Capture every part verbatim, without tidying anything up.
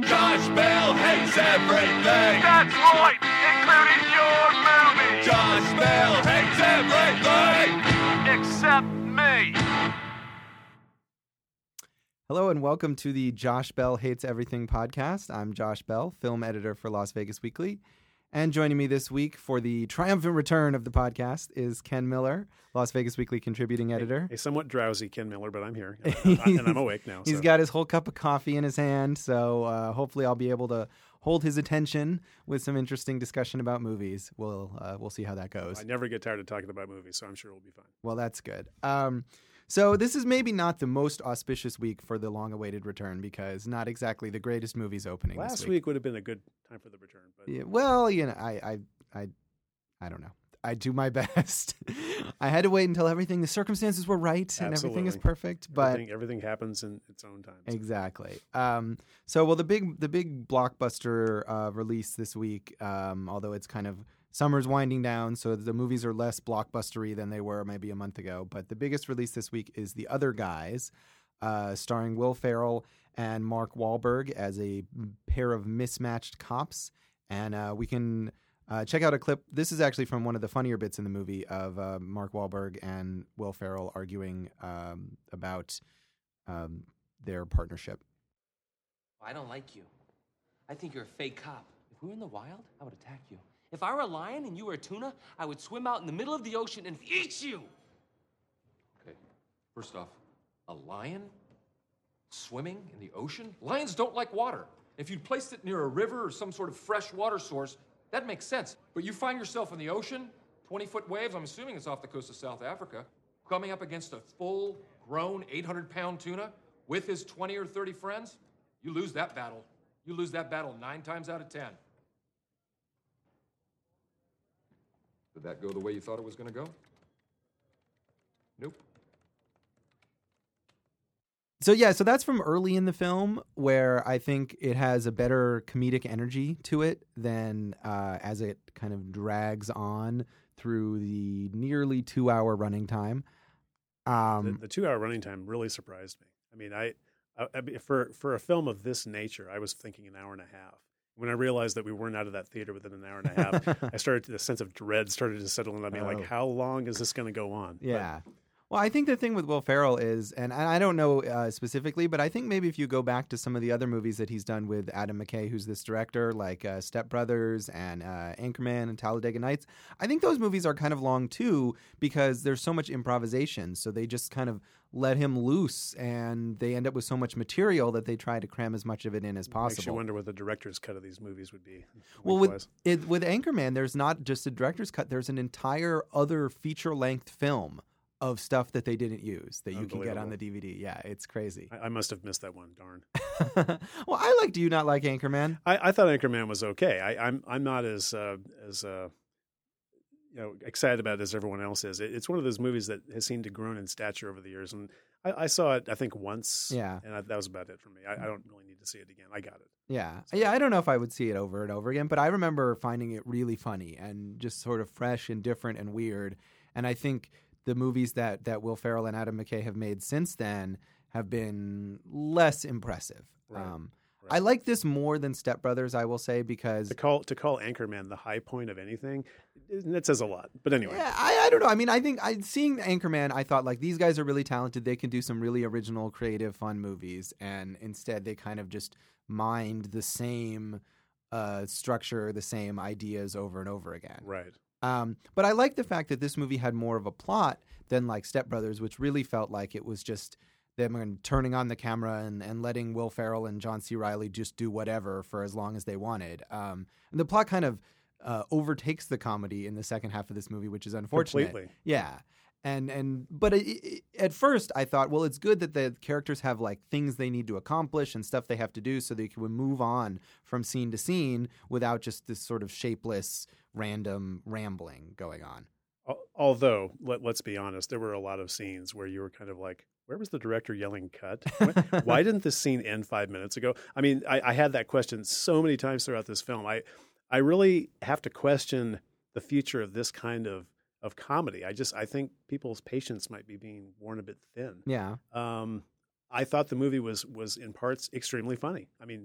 Josh Bell hates everything. That's right, including your movie. Josh Bell hates everything. Except me. Hello and welcome to the Josh Bell Hates Everything podcast. I'm Josh Bell, film editor for Las Vegas Weekly. And joining me this week for the triumphant return of the podcast is Ken Miller, Las Vegas Weekly contributing editor. A somewhat drowsy Ken Miller, but I'm here. And I'm awake now. He's so. got his whole cup of coffee in his hand, so uh, hopefully I'll be able to hold his attention with some interesting discussion about movies. We'll uh, we'll see how that goes. I never get tired of talking about movies, so I'm sure we'll be fine. Well, that's good. Um, so this is maybe not the most auspicious week for the long-awaited return because not exactly the greatest movies opening Last this week. week would have been a good time for the return. But Yeah, well, you know, I, I, I, I don't know. I do my best. I had to wait until everything, the circumstances were right and everything is Absolutely. perfect. But everything, everything happens in its own time. so. exactly. Um, so, well, the big, the big blockbuster uh, release this week, um, although it's kind of summer's winding down, so the movies are less blockbustery than they were maybe a month ago. But the biggest release this week is The Other Guys, uh, starring Will Ferrell and Mark Wahlberg as a pair of mismatched cops. And uh, we can uh, check out a clip. This is actually from one of the funnier bits in the movie of uh, Mark Wahlberg and Will Ferrell arguing um, about um, their partnership. I don't like you. I think you're a fake cop. If we were in the wild, I would attack you. If I were a lion and you were a tuna, I would swim out in the middle of the ocean and eat you. Okay, first off, a lion swimming in the ocean? Lions don't like water. If you'd placed it near a river or some sort of fresh water source, that makes sense. But you find yourself in the ocean, twenty-foot waves, I'm assuming it's off the coast of South Africa, coming up against a full-grown eight hundred pound tuna with his twenty or thirty friends, you lose that battle. You lose that battle nine times out of ten. Did that go the way you thought it was going to go? Nope. So yeah, so that's from early in the film where I think it has a better comedic energy to it than uh, as it kind of drags on through the nearly two-hour running time. Um, The, the two-hour running time really surprised me. I mean, I, I, I for for a film of this nature, I was thinking an hour and a half. When I realized that we weren't out of that theater within an hour and a half, I started the sense of dread started to settle in on me. Oh. Like, how long is this going to go on? Yeah. Well, I think the thing with Will Ferrell is, and I don't know uh, specifically, but I think maybe if you go back to some of the other movies that he's done with Adam McKay, who's this director, like uh, Step Brothers and uh, Anchorman and Talladega Nights, I think those movies are kind of long too because there's so much improvisation. So they just kind of let him loose and they end up with so much material that they try to cram as much of it in as possible. Makes you wonder what the director's cut of these movies would be. Well, with lengthwise. it, with Anchorman, there's not just a director's cut. There's an entire other feature-length film of stuff that they didn't use that you can get on the D V D. Yeah, it's crazy. I, I must have missed that one. Darn. Well, I like. Do you not like Anchorman? I, I thought Anchorman was okay. I, I'm I'm not as uh, as uh, you know excited about it as everyone else is. It, it's one of those movies that has seemed to grow in stature over the years, and I, I saw it I think once. Yeah, and I, that was about it for me. I, I don't really need to see it again. I got it. Yeah, yeah. I don't know if I would see it over and over again, but I remember finding it really funny and just sort of fresh and different and weird. And I think the movies that, that Will Ferrell and Adam McKay have made since then have been less impressive. Right. Um, Right. I like this more than Step Brothers, I will say, because To call to call Anchorman the high point of anything, that says a lot. But anyway, yeah, I, I don't know. I mean, I think I seeing Anchorman, I thought like these guys are really talented. They can do some really original, creative, fun movies, and instead they kind of just mined the same uh, structure, the same ideas over and over again. right. Um, but I like the fact that this movie had more of a plot than like Step Brothers, which really felt like it was just them turning on the camera and, and letting Will Ferrell and John C. Reilly just do whatever for as long as they wanted. Um, and the plot kind of uh, overtakes the comedy in the second half of this movie, which is unfortunate. Completely. Yeah. And and but it, it, at first I thought, well, it's good that the characters have like things they need to accomplish and stuff they have to do so they can move on from scene to scene without just this sort of shapeless, random rambling going on. Al- Although, let, let's be honest, there were a lot of scenes where you were kind of like, where was the director yelling cut? Why, why didn't this scene end five minutes ago? I mean, I, I had that question so many times throughout this film. I, I really have to question the future of this kind of, of comedy. I just, I think people's patience might be being worn a bit thin. Yeah. Um, I thought the movie was, was in parts extremely funny. I mean,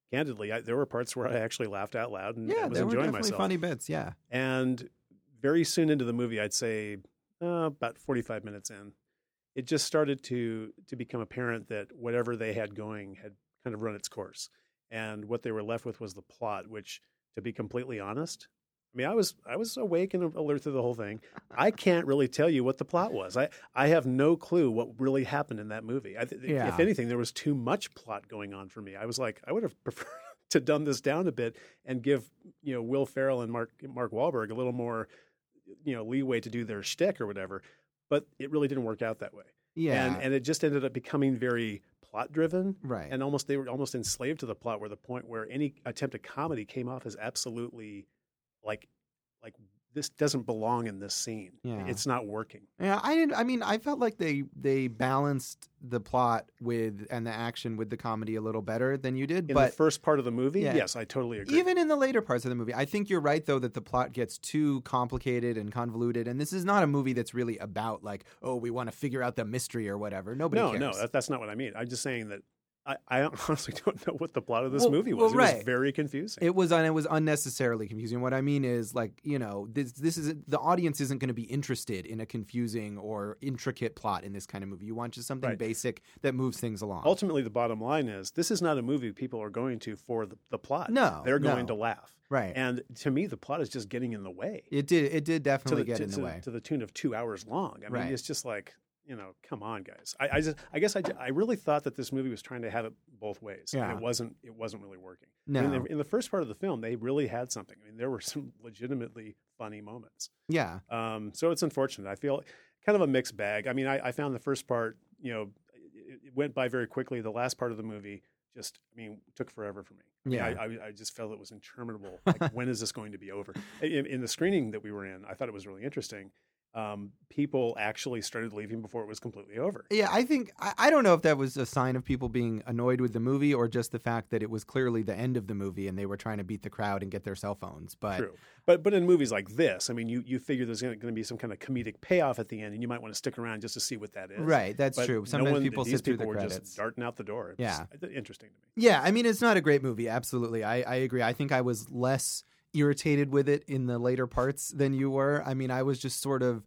candidly, I, there were parts where I actually laughed out loud and, Yeah, and was there were enjoying definitely myself. funny bits. Yeah. And very soon into the movie, I'd say uh, about forty-five minutes in, it just started to to become apparent that whatever they had going had kind of run its course. And what they were left with was the plot, which, to be completely honest, I mean, I was I was awake and alert to the whole thing. I can't really tell you what the plot was. I, I have no clue what really happened in that movie. I, Yeah. If anything, there was too much plot going on for me. I was like, I would have preferred to dumb this down a bit and give, you know, Will Ferrell and Mark Mark Wahlberg a little more, you know, leeway to do their shtick or whatever. But it really didn't work out that way. Yeah. And and it just ended up becoming very plot driven. Right. And almost they were almost enslaved to the plot, where the point where any attempt at comedy came off as absolutely like like this doesn't belong in this scene. Yeah. It's not working. Yeah, I didn't. I mean, I felt like they they balanced the plot with and the action with the comedy a little better than you did. In but the first part of the movie, Yeah. yes, I totally agree. even in the later parts of the movie, I think you're right though that the plot gets too complicated and convoluted. And this is not a movie that's really about like, oh, we want to figure out the mystery or whatever. Nobody no, cares. no, that, that's not what I mean. I'm just saying that I, I honestly don't know what the plot of this Well- movie was. well, It right. was very confusing. It was un- it was unnecessarily confusing. What I mean is, like, you know, this this is the audience isn't going to be interested in a confusing or intricate plot in this kind of movie. You want just something Right. basic that moves things along. Ultimately, the bottom line is this is not a movie people are going to for the, the plot. No, They're going no. to laugh. Right. And to me, the plot is just getting in the way. It did it did to definitely the, get to, in the to- way. to the tune of two hours long. I mean, Right. it's just like, you know, come on, guys. I, I just, I guess, I, I really thought that this movie was trying to have it both ways, Yeah. and it wasn't. It wasn't really working. No. in the, in the first part of the film, they really had something. I mean, there were some legitimately funny moments. Yeah. Um, so it's unfortunate. I feel kind of a mixed bag. I mean, I, I found the first part, you know, it, it went by very quickly. The last part of the movie just, I mean, took forever for me. I mean, Yeah. I, I, I just felt it was interminable. Like, when is this going to be over? In, in the screening that we were in, I thought it was really interesting. Um, people actually started leaving before it was completely over. Yeah, I think I, I don't know if that was a sign of people being annoyed with the movie or just the fact that it was clearly the end of the movie and they were trying to beat the crowd and get their cell phones. But True. But but in movies like this, I mean, you, you figure there's going to be some kind of comedic payoff at the end, and you might want to stick around just to see what that is. right, that's But true. no Sometimes one- people these sit through people the were credits. just darting out the door. It's Yeah. interesting to me. Yeah, I mean, it's not a great movie. Absolutely, I, I agree. I think I was less irritated with it in the later parts than you were. I mean, I was just sort of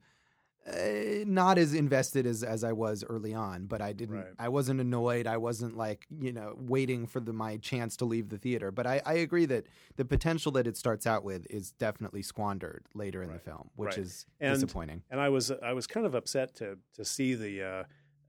uh, not as invested as, as I was early on, but I didn't. Right. I wasn't annoyed. I wasn't like you know waiting for the, my chance to leave the theater. But I, I agree that the potential that it starts out with is definitely squandered later in the Right. film, which Right. is And- disappointing. And I was I was kind of upset to to see the uh,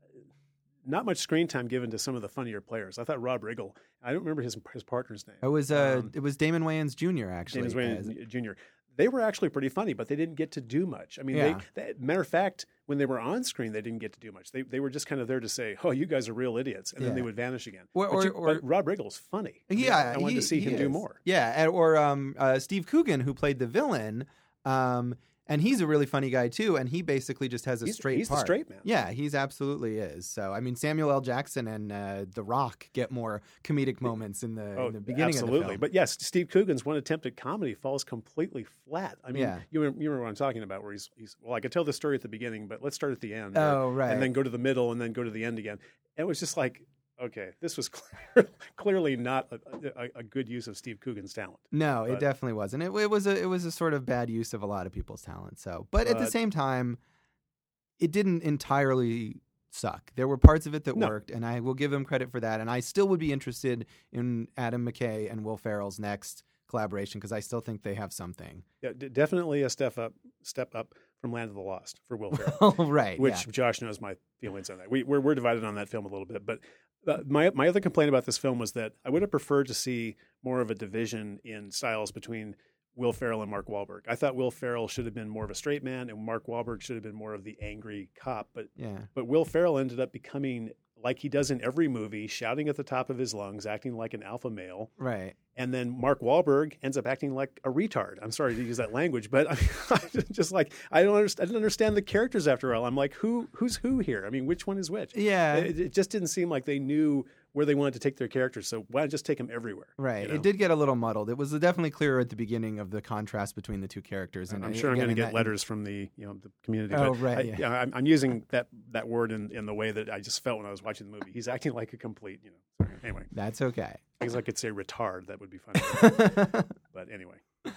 not much screen time given to some of the funnier players. I thought Rob Riggle. I don't remember his his partner's name. It was uh, Um, it was Damon Wayans Junior actually. James as- Wayne Junior They were actually pretty funny, but they didn't get to do much. I mean, Yeah. they, they matter of fact, when they were on screen, they didn't get to do much. They they were just kind of there to say, "Oh, you guys are real idiots," and then Yeah. they would vanish again. Or- but, or- you- or- but Rob Riggle's funny. I mean, Yeah, I wanted he- to see he him do is. more. Yeah, and- or um, uh, Steve Coogan, who played the villain, um, and he's a really funny guy too. And he basically just has a He's- straight. he's the part. straight man. Yeah, he's absolutely is. So I mean, Samuel L. Jackson and uh, The Rock get more comedic moments in the, Oh, in the beginning absolutely. of the film. But yes, Steve Coogan's one attempt at comedy falls completely flat. I mean, Yeah. you, remember, you remember what I'm talking about, where he's, he's, well, I could tell the story at the beginning, but let's start at the end. Oh, or- right. And then go to the middle and then go to the end again. It was just like, okay, this was clear, clearly not a, a, a good use of Steve Coogan's talent. No, it But- definitely wasn't. It, it was a it was a sort of bad use of a lot of people's talent. So, but at the But- same time, it didn't entirely suck. There were parts of it that No. worked, and I will give him credit for that. And I still would be interested in Adam McKay and Will Ferrell's next collaboration because I still think they have something. Yeah, d- definitely a step up, step up from Land of the Lost for Will Ferrell. Oh, right. Which yeah. Josh knows my feelings on that. We, we're we're divided on that film a little bit, but uh, my my other complaint about this film was that I would have preferred to see more of a division in styles between Will Ferrell and Mark Wahlberg. I thought Will Ferrell should have been more of a straight man, and Mark Wahlberg should have been more of the angry cop. But Yeah. but Will Ferrell ended up becoming like he does in every movie, shouting at the top of his lungs, acting like an alpha male. Right. And then Mark Wahlberg ends up acting like a retard. I'm sorry to use that language, but I mean, just like I don't understand, I didn't understand the characters after all. I'm like, who who's who here? I mean, which one is which? Yeah. It, it just didn't seem like they knew where they wanted to take their characters. So why not just take them everywhere? Right. you know? It did get a little muddled. It was definitely clearer at the beginning of the contrast between the two characters. And And I'm sure again, I'm going in to get that- letters from the you know the community. Oh, but right, I, yeah. yeah, I'm, I'm using that that word in, in the way that I just felt when I was watching the movie. He's acting like a complete, you know. Sorry. Anyway, That's okay. I guess I could say retard. That would be funny. But anyway,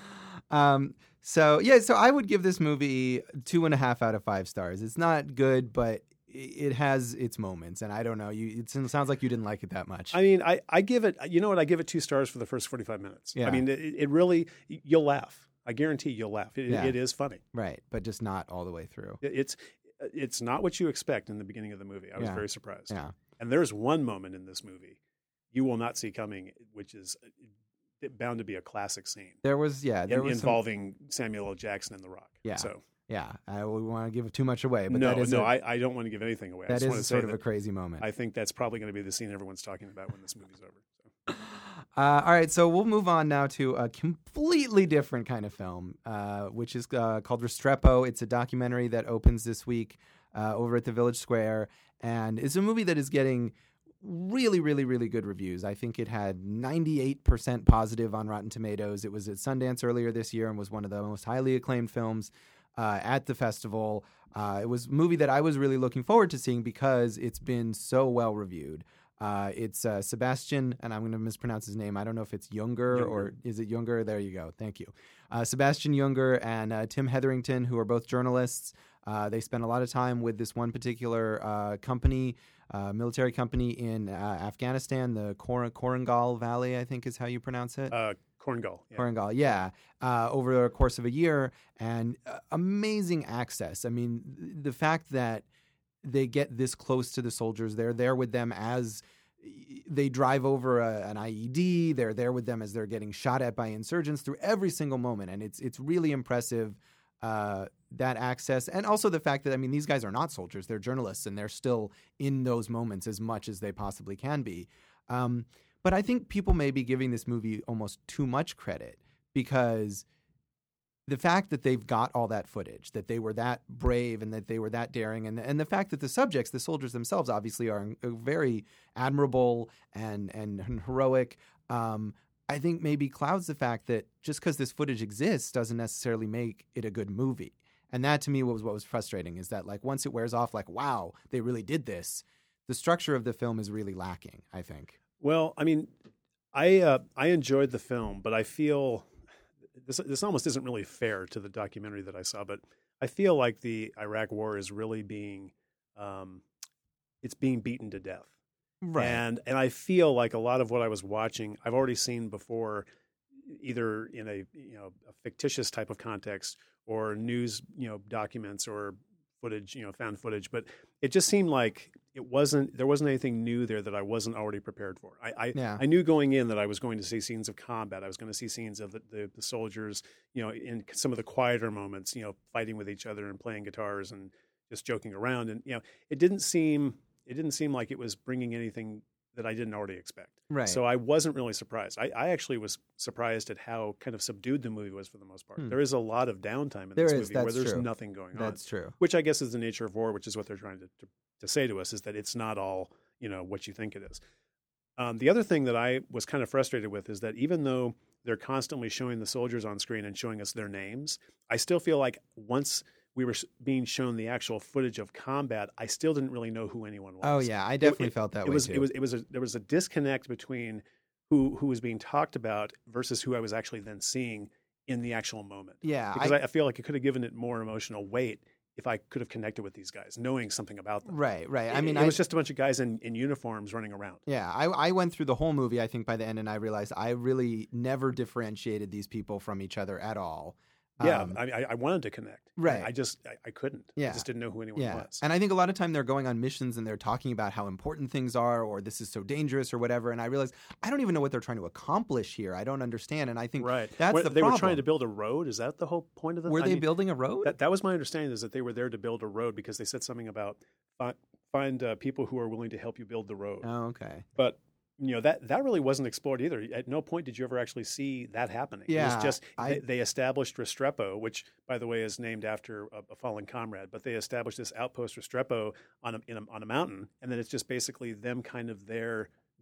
Um, so yeah, so I would give this movie two and a half out of five stars. It's not good, but i- it has its moments. And I don't know, you. It sounds like you didn't like it that much. I mean, I, I give it. You know what? I give it two stars for the first forty-five minutes. Yeah. I mean, it, it really you'll laugh. I guarantee you'll laugh. It, Yeah. it is funny. Right, but just not all the way through. It- It's it's not what you expect in the beginning of the movie. I was Yeah. very surprised. Yeah. And there's one moment in this movie you will not see coming, which is bound to be a classic scene There was, yeah, there in- was some- involving Samuel L. Jackson and The Rock. Yeah. So yeah, I wouldn't want to give too much away, but no, that is no, a, I I don't want to give anything away. I that just want is to say sort of that a crazy moment. I think that's probably going to be the scene everyone's talking about when this movie's over. So. Uh, all right, so we'll move on now to a completely different kind of film, uh, which is uh, called Restrepo. It's a documentary that opens this week uh, over at the Village Square, and it's a movie that is getting really, really, really good reviews. I think it had ninety-eight percent positive on Rotten Tomatoes. It was at Sundance earlier this year and was one of the most highly acclaimed films uh, at the festival. Uh, it was a movie that I was really looking forward to seeing because it's been so well reviewed. Uh, it's uh, Sebastian, and I'm going to mispronounce his name. I don't know if it's Younger, Younger. or is it Younger? There you go. Thank you. Uh, Sebastian Younger and uh, Tim Hetherington, who are both journalists. Uh, they spent a lot of time with this one particular uh, company, uh, military company in uh, Afghanistan, the Kor- Korangal Valley, I think is how you pronounce it. Uh, Korngal. Yeah. Korangal, yeah, uh, over the course of a year, and uh, amazing access. I mean, th- the fact that they get this close to the soldiers, they're there with them as they drive over a, an I E D, they're there with them as they're getting shot at by insurgents through every single moment, and it's it's really impressive, uh, that access, and also the fact that, I mean, these guys are not soldiers, they're journalists, and they're still in those moments as much as they possibly can be. Um, But I think people may be giving this movie almost too much credit, because the fact that they've got all that footage, that they were that brave and that they were that daring, and and the fact that the subjects, the soldiers themselves, obviously are very admirable and and heroic, um, I think maybe clouds the fact that just because this footage exists doesn't necessarily make it a good movie. And that to me was what was frustrating, is that like once it wears off, like, wow, they really did this, the structure of the film is really lacking, I think. Well, I mean, I uh, I enjoyed the film, but I feel this this almost isn't really fair to the documentary that I saw. But I feel like the Iraq War is really being um, it's being beaten to death, and and I feel like a lot of what I was watching, I've already seen before, either in a you know a fictitious type of context or news you know documents or footage, you know, found footage, but it just seemed like it wasn't, there wasn't anything new there that I wasn't already prepared for. I I, Yeah. I knew going in that I was going to see scenes of combat. I was going to see scenes of the, the, the soldiers, you know, in some of the quieter moments, you know, fighting with each other and playing guitars and just joking around. And, you know, it didn't seem, it didn't seem like it was bringing anything that I didn't already expect. Right. So I wasn't really surprised. I, I actually was surprised at how kind of subdued the movie was for the most part. Hmm. There is a lot of downtime in There this is, movie where that's there's true. nothing going on. That's true. Which I guess is the nature of war, which is what they're trying to, to, to say to us, is that it's not all, you know, what you think it is. Um, the other thing that I was kind of frustrated with is that even though they're constantly showing the soldiers on screen and showing us their names, I still feel like once we were s- being shown the actual footage of combat, I still didn't really know who anyone was. Oh yeah, I definitely It- felt that it way was, too. It was it was a, there was a disconnect between who who was being talked about versus who I was actually then seeing in the actual moment. yeah, Because I, I, I feel like it could have given it more emotional weight if I could have connected with these guys, knowing something about them. right, right. I It- mean, it I, was just a bunch of guys in, in uniforms running around. yeah, I, I went through the whole movie, I think, by the end, and I realized I really never differentiated these people from each other at all. Yeah, Um, I, I- I wanted to connect. Right. I just I, I couldn't. Yeah. I just didn't know who anyone yeah, was. and I think a lot of time they're going on missions and they're talking about how important things are, or this is so dangerous, or whatever. And I realized I don't even know what they're trying to accomplish here. I don't understand, and I think Right. that's What, the they problem. were trying to build a road. Is that the whole point of the? Were I they mean, building a road? That, that was my understanding, is that they were there to build a road because they said something about fi- find uh, people who are willing to help you build the road. oh, okay. But you know that that really wasn't explored either. At no point did you ever actually see that happening. It Yeah, was just I- they, they established Restrepo, which by the way is named after a, a fallen comrade. But they established this outpost Restrepo on a, in a on a mountain, and then it's just basically them kind of there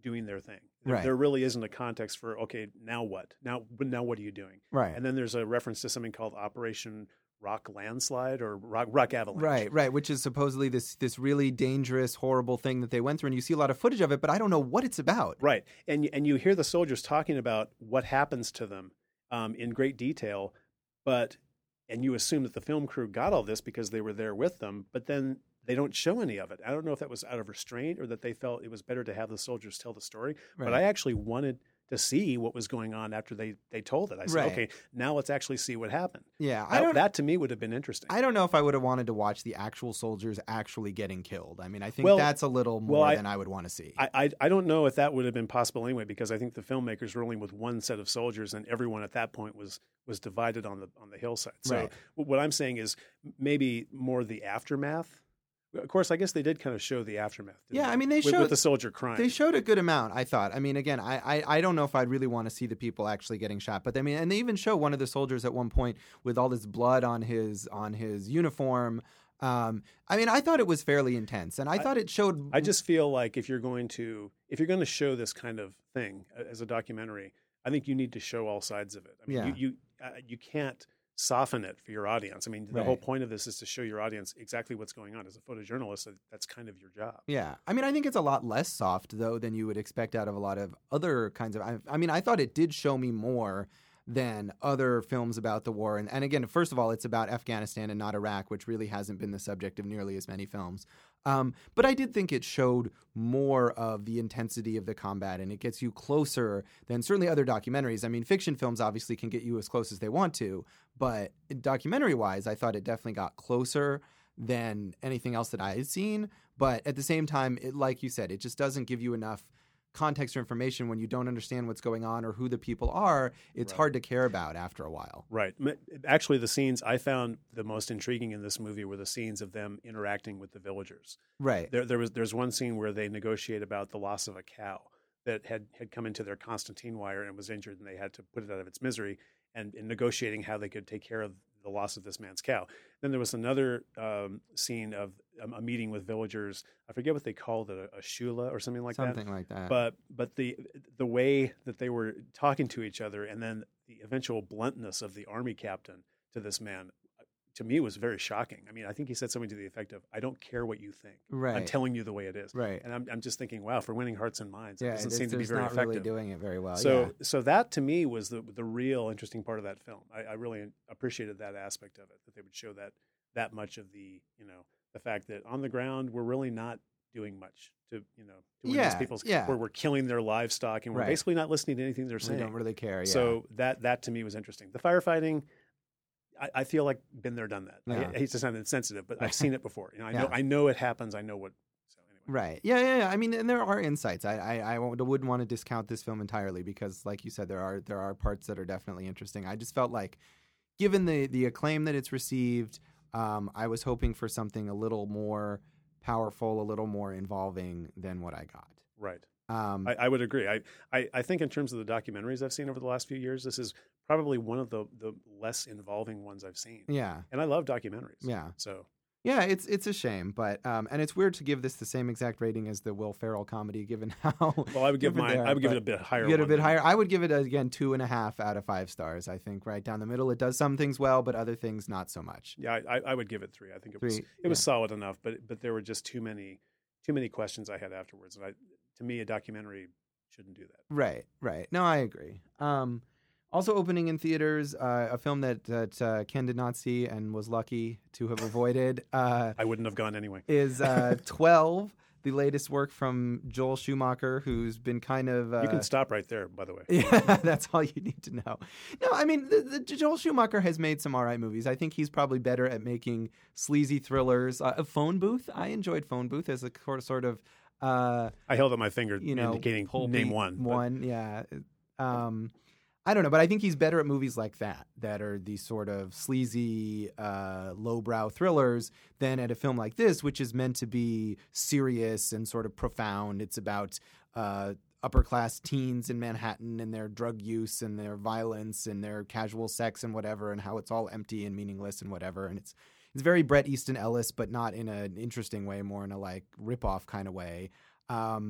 doing their thing. There, Right. there really isn't a context for, okay, now what? Now, but now what are you doing? Right. And then there's a reference to something called Operation Rock Landslide or Rock, rock Avalanche. Right, right, which is supposedly this this really dangerous, horrible thing that they went through, and you see a lot of footage of it, but I don't know what it's about. Right. And, and you hear the soldiers talking about what happens to them um, in great detail, but and you assume that the film crew got all this because they were there with them, but then they don't show any of it. I don't know if that was out of restraint or that they felt it was better to have the soldiers tell the story, Right. but I actually wanted to see what was going on after they, they told it. I said, Right. okay, now let's actually see what happened. Yeah, I That, don't. that to me would have been interesting. I don't know if I would have wanted to watch the actual soldiers actually getting killed. I mean, I think Well- that's a little more well, I- than I would want to see. I, I I don't know if that would have been possible anyway, because I think the filmmakers were only with one set of soldiers, and everyone at that point was was divided on the on the hillside. So Right. wh- what I'm saying is maybe more the aftermath. Of course, I guess they did kind of show the aftermath. didn't Yeah, I mean, they with, showed- with the soldier crying. They showed a good amount, I thought. I mean, again, I, I, I don't know if I'd really want to see the people actually getting shot, but I mean, and they even show one of the soldiers at one point with all this blood on his on his uniform. Um, I mean, I thought it was fairly intense, and I, thought it showed. I just feel like if you're going to if you're going to show this kind of thing uh, as a documentary, I think you need to show all sides of it. I mean, Yeah. you you, uh, you can't soften it for your audience. I mean, the Right. whole point of this is to show your audience exactly what's going on. As a photojournalist, that- that's kind of your job. Yeah, I mean, I think it's a lot less soft though than you would expect out of a lot of other kinds of. I, I mean, I thought it did show me more than other films about the war, and and again, first of all, it's about Afghanistan and not Iraq, which really hasn't been the subject of nearly as many films. Um, but I did think it showed more of the intensity of the combat, and it gets you closer than certainly other documentaries. I mean, fiction films obviously can get you as close as they want to, but documentary-wise, I thought it definitely got closer than anything else that I had seen. But at the same time, it, like you said, it just doesn't give you enough context or information when you don't understand what's going on or who the people are. It's Right. hard to care about after a while. Right. M- Actually, the scenes I found the most intriguing in this movie were the scenes of them interacting with the villagers. Right. There, there was there's one scene where they negotiate about the loss of a cow that had, had come into their Constantine wire and was injured, and they had to put it out of its misery, and in negotiating how they could take care of the loss of this man's cow. Then there was another um, scene of um, a meeting with villagers. I forget what they called it, a, a shula or something like that. Something like that. But but the the way that they were talking to each other, and then the eventual bluntness of the army captain to this man, to me was very shocking. I mean, I think he said something to the effect of, "I don't care what you think. I'm Right. telling you the way it is." Right. And I'm I'm just thinking, wow, for winning hearts and minds, it yeah, doesn't it's, seem to be it's very not effective. really doing it very well. So yeah. so that to me was the the real interesting part of that film. I, I really appreciated that aspect of it, that they would show that that much of the, you know, the fact that on the ground we're really not doing much to, you know, to win Yeah, these people's yeah. where we're killing their livestock and we're Right. basically not listening to anything they're We saying. don't really care. Yeah. So that that to me was interesting. The firefighting, I, I feel like been there, done that. Yeah. I, I hate to sound insensitive, but I've seen it before. You know, I know Yeah. I know it happens. I know what. So anyway. Right. Yeah, yeah, yeah. I mean, and there are insights. I, I, I won't- wouldn't want to discount this film entirely because, like you said, there are there are parts that are definitely interesting. I just felt like, given the the acclaim that it's received, um, I was hoping for something a little more powerful, a little more involving than what I got. Right. Um, I, I would agree. I, I, I think in terms of the documentaries I've seen over the last few years, this is probably one of the, the less involving ones I've seen. yeah, And I love documentaries. Yeah. So yeah. It's it's a shame, but um, and it's weird to give this the same exact rating as the Will Ferrell comedy, given how. well, I would give different mine. they are, I would give it but- a bit higher. You get a one bit than- higher. I would give it again two and a half out of five stars. I think right down the middle. It does some things well, but other things not so much. Yeah, I, I would give it three. I think it was Three, it was yeah. solid enough, but but there were just too many too many questions I had afterwards. And I, to me, a documentary shouldn't do that. Right, right. No, I agree. Um, also opening in theaters, uh, a film that that uh, Ken did not see and was lucky to have avoided uh, I wouldn't have gone anyway. is uh, twelve, the latest work from Joel Schumacher, who's been kind of. Uh, You can stop right there, by the way. Yeah, that's all you need to know. No, I mean, the, the, Joel Schumacher has made some all right movies. I think he's probably better at making sleazy thrillers. Uh, Phone Booth, I enjoyed Phone Booth as a sort of, sort of uh, I held up my finger you know, indicating pulpy name one. but- One, yeah. Um, I don't know, but I think he's better at movies like that, that are these sort of sleazy, uh, lowbrow thrillers, than at a film like this, which is meant to be serious and sort of profound. It's about uh, upper class teens in Manhattan and their drug use and their violence and their casual sex and whatever, and how it's all empty and meaningless and whatever. And it's it's very Bret Easton Ellis, but not in an interesting way, more in a like rip off kind of way. Um,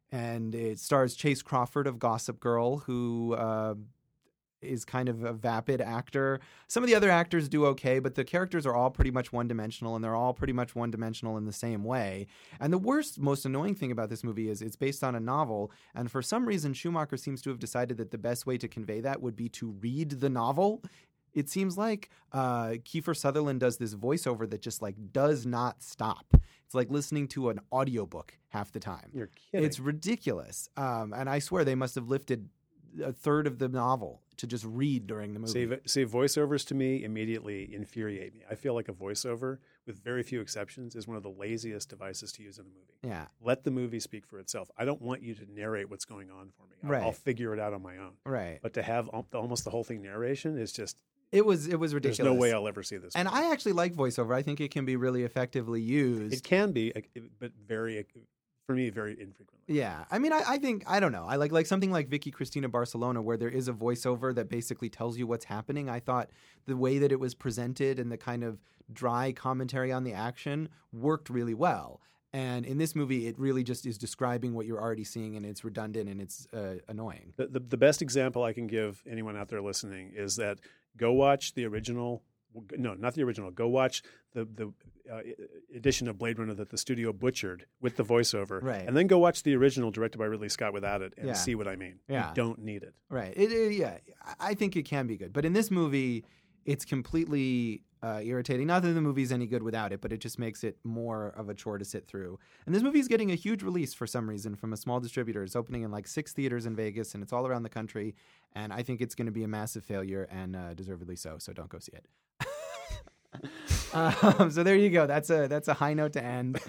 and it stars Chase Crawford of Gossip Girl, who uh, is kind of a vapid actor. Some of the other actors do okay, but the characters are all pretty much one-dimensional, and they're all pretty much one-dimensional in the same way. And the worst, most annoying thing about this movie is it's based on a novel, and for some reason Schumacher seems to have decided that the best way to convey that would be to read the novel. It seems like uh, Kiefer Sutherland does this voiceover that just like does not stop. It's like listening to an audiobook half the time. You're kidding. It's ridiculous. Um, and I swear they must have lifted a third of the novel to just read during the movie. See, see, voiceovers to me immediately infuriate me. I feel like a voiceover, with very few exceptions, is one of the laziest devices to use in a movie. Yeah. Let the movie speak for itself. I don't want you to narrate what's going on for me. I'll, Right. I'll figure it out on my own. Right. But to have al- almost the whole thing narration is just, It was it was ridiculous. there's no way I'll ever see this. And movie. I actually like voiceover. I think it can be really effectively used. It can be, but very, for me, very infrequently. Yeah, I mean, I, I think I don't know. I like like something like Vicky Cristina Barcelona, where there is a voiceover that basically tells you what's happening. I thought the way that it was presented and the kind of dry commentary on the action worked really well. And in this movie, it really just is describing what you're already seeing, and it's redundant and it's uh, annoying. The, the the best example I can give anyone out there listening is that go watch the original. No, not the original. Go watch the the uh, edition of Blade Runner that the studio butchered with the voiceover, Right. and then go watch the original directed by Ridley Scott without it, and Yeah. see what I mean. Yeah. You don't need it. Right. It, it, yeah, I think it can be good. But in this movie, it's completely uh, irritating. Not that the movie's any good without it, but it just makes it more of a chore to sit through. And this movie's getting a huge release for some reason from a small distributor. It's opening in like six theaters in Vegas, and it's all around the country. And I think it's going to be a massive failure, and uh, deservedly so. So don't go see it. um, so there you go. That's a that's a high note to end.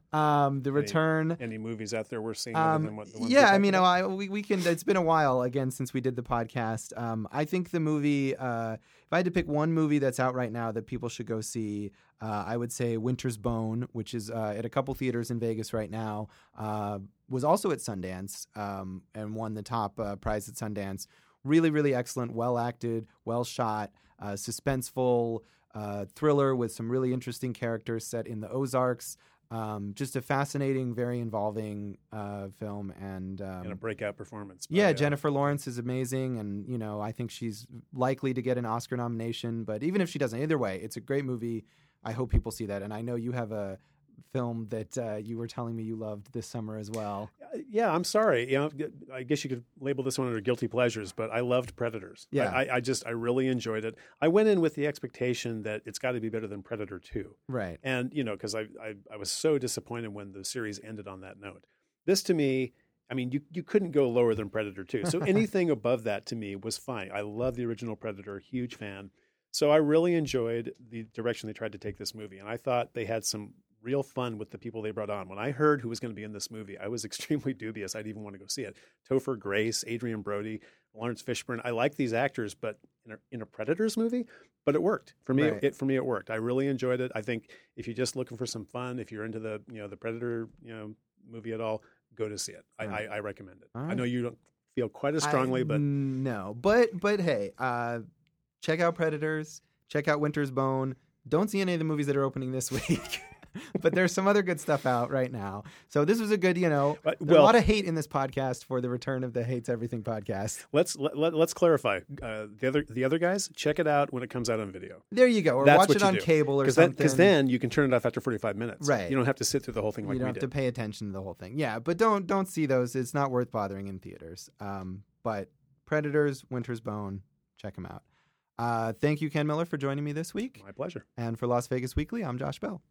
Um, the return. Any movies out there we're seeing other Um, than what the ones yeah, we I mean, talked about? I, we we can. It's been a while again since we did the podcast. Um, I think the movie. Uh, if I had to pick one movie that's out right now that people should go see, uh, I would say Winter's Bone, which is uh, at a couple theaters in Vegas right now. Uh, was also at Sundance um, and won the top uh, prize at Sundance. Really, really excellent, well acted, well shot, uh, suspenseful uh, thriller with some really interesting characters set in the Ozarks. Um, just a fascinating, very involving uh, film, and, um, and a breakout performance. by, yeah, uh, Jennifer Lawrence is amazing, and you know I think she's likely to get an Oscar nomination. But even if she doesn't, either way, it's a great movie. I hope people see that, and I know you have a film that uh, you were telling me you loved this summer as well. Yeah, I'm sorry. You know, I guess you could label this one under guilty pleasures, but I loved Predators. Yeah. I, I just, I really enjoyed it. I went in with the expectation that it's got to be better than Predator two. Right. And, you know, because I, I, I was so disappointed when the series ended on that note. This to me, I mean, you, you couldn't go lower than Predator two. So anything above that to me was fine. I love the original Predator, huge fan. So I really enjoyed the direction they tried to take this movie. And I thought they had some real fun with the people they brought on. When I heard who was going to be in this movie, I was extremely dubious. I'd even want to go see it. Topher Grace, Adrian Brody, Lawrence Fishburne. I like these actors, but in a, in a Predators movie, but it worked for me. Right. It for me, it worked. I really enjoyed it. I think if you're just looking for some fun, if you're into the you know the Predator you know movie at all, go to see it. I, Right. I, I recommend it. All I right. know you don't feel quite as strongly, I, but no, but but hey, uh, check out Predators. Check out Winter's Bone. Don't see any of the movies that are opening this week. But there's some other good stuff out right now. So this was a good, you know, But- there's a well- lot of hate in this podcast for the return of the Hates Everything podcast. let's let, let, let's clarify. Uh, the other the other guys, check it out when it comes out on video. There you go. Or That's watch what it you on do. cable or Because something. Because then you can turn it off after forty-five minutes. Right. You don't have to sit through the whole thing like you don't we have did. to pay attention to the whole thing. Yeah, but don't don't see those. It's not worth bothering in theaters. Um, but Predators, Winter's Bone, check them out. Uh, thank you, Ken Miller, for joining me this week. My pleasure. And for Las Vegas Weekly, I'm Josh Bell.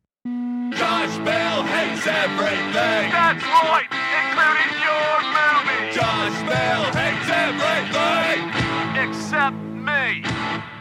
Josh Bell hates everything. That's right, including your movie. Josh Bell hates everything. Except me.